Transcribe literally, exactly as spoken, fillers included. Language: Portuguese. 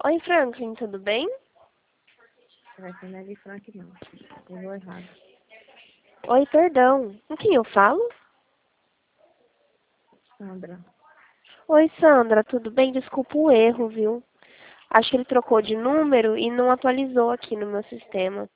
Oi, Franklin, tudo bem? Vai ser Nelly Frank, não. Eu vou errado. Oi, perdão. Com quem eu falo? Sandra. Oi, Sandra, tudo bem? Desculpa o erro, viu? Acho que ele trocou de número e não atualizou aqui no meu sistema.